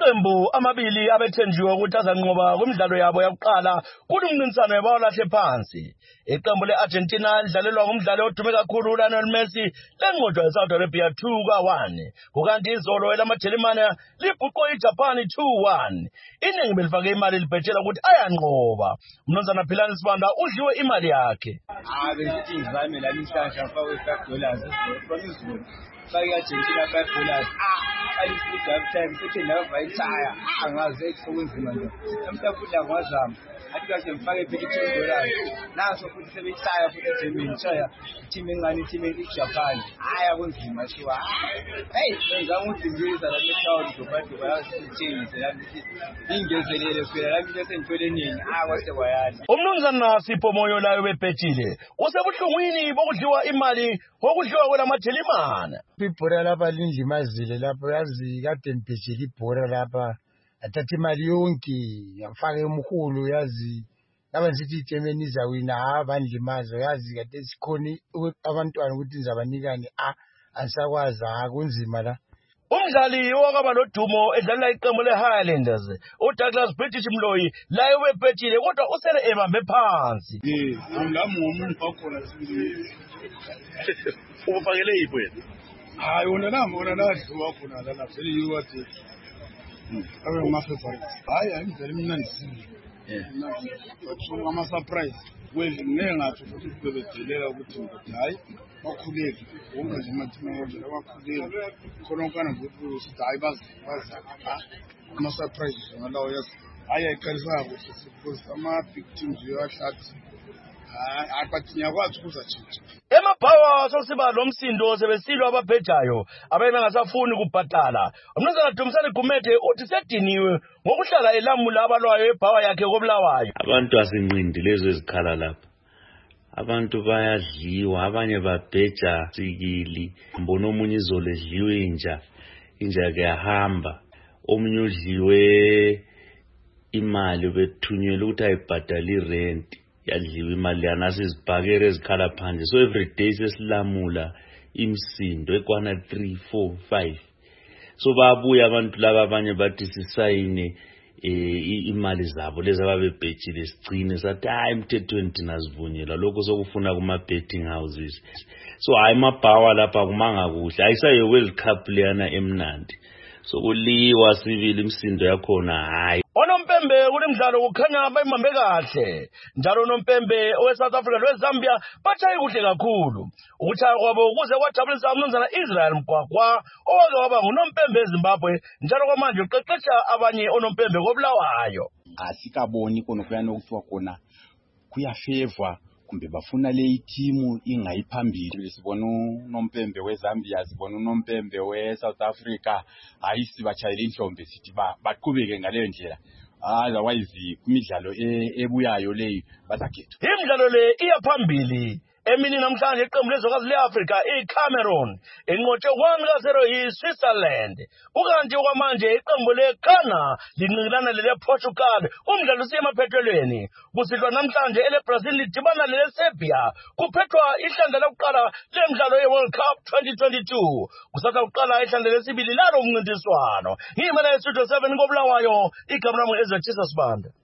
Amaqembu amabili abethenjiwe ukuthi azanqoba kumidlalo yabo yokuqala kulumncintiswano webhola lahle phansi. Iqembu le-Argentina lidlalelwa ngumdlali odume kakhulu uLionel Messi lenqotshwa eSaudi Arabia 2-1. Kukanti izolo elamaJalimane libhuqwe iJapan 2-1. Iningi belifake imali libhetshela ukuthi ayanqoba. Mnumzana Philani Sibanda udliwe imali yakhe. Besithi ngizame la namhlanje ngifake $5 from izolo. Fake Argentina $5. Ayisithi halftime sithi nava itaya. Angaze ekunzima nje. Mhlawumbe ngwazama. Athi kahle ngifake $10. Naso futhi sebeyitaya futhi eGermany chaya. Team engani team eJapan. Kunzima shiwa. Hey, ngizama ukudingisa la eTown zobantu bayasithengisa la ngithi ingezelele phela la ngithi ngithole nini. Kwase kwayana. Umnumzana Sipho Moyo layo bebhetshile. Usebuhlungwini bokudliwa imali ngokudliwa kwelamaJalimane. Ibhora lapha lindlimazile lapho yazi kade ngibhejela ibhora lapha. Athatha imali yonke ngafaka emkhulu yazi laba ngithi iGermany izawina bandlimaza yazi kade sikhona abantwana ukuthi nizabanikani ansakwazi kunzima la. Umdlali owakaba lodumo edlalela iqembu leHighlanders uDouglas British Mloyi laye webhetshile kodwa usele ebambe phansi. Ngami ngomuntu wakhona sibili. Ubufakele yipho yena? Hayi wona nami wakhona la vele wathi abe ngafavorites. Hayi imidlalo emnandi sibili. Bathu ama surprise. Nengathi ukuthi bebedelela ukuthi hayi bakhuleke wonke nje amathina wonke abakhuleke khona ukana ukuthi hayi baza ama surprise ngalawo yazi hayi ayiqalisa ukuthi siphosa ama big teams uyahlathi hayi bathinya kwathi kuzatshintsha. Emabhawa sosiba lomsindo sebesilwa ababhejayo abengasafuni kubhadala. Umnumzana Dumisani Gumede uthi sediniwe ngokuhlala elamula abalwayo ebhawa yakhe koBulawayo. Abantu asinqindi lezo ezikhala lapha. Abantu bayadliwa, abanye babheja sikili. Mbona omunye izolo edliwe inja kuyahamba. Omunye udliwe imali bethunyelwa ukuthi ayibhadala irent. Yadliwa imali yanasi izibhakere ezikhala phandle. So every day sesilamula imsindo ekwana 3, 4, 5. So babuya abantu laba abanye bathi sisayine imali zabo lezi ababebhetshile sigcine sathi hayi emthethweni thina sivunyelwa lokho sokufuna kuma betting houses. So hayi mabhawa lapha kumanga kuhle ayisaye World Cup leyana emnandi. So kuliwa sibili imsindo yakhona hayi. Onompembe kulemidlalo kukhanya bayimambe kahle. Njalo unompembe oweSouth Africa lweZambia batshaye kuhle kakhulu. Ukuchaya kwabo ukuze kwajabulisa umnumzana Israel Mgwagwa owake waba ngunompembe eZimbabwe njalo kwamanje uqeqesha abanye onompembe koBulawayo. Asikaboni konokuyana ukuthiwa khona kuyafavor kumbe bafuna le team ingayiphambili. Sibona unompembe weZambia sibona unompembe weSouth Africa hayi sibachayela inhlombe sithi baqhubeke ngaleyo ndlela. Otherwise kumidlalo ebuyayo leyo bazakhetha. Imidlalo le iyaphambili. Emini namhlanje iqembu lezwekazi leAfrika iCameroon enqotshe 1-0 yiSwitzerland. Ukanti okwamanje iqembu leGhana linqikilana lelePortugal. Umdlalo usemaphethelweni. Kusihlwa namhlanje eleBrazil lidibana leleSerbia. Kuphethwa ihlandla lokuqala lemidlalo yeWorld Cup 2022. Kusatha uqala ihlandla lesibili lalo umncintiswano. Ngimela eStudio 7 koBulawayo igama lami eZathisa Sibanda.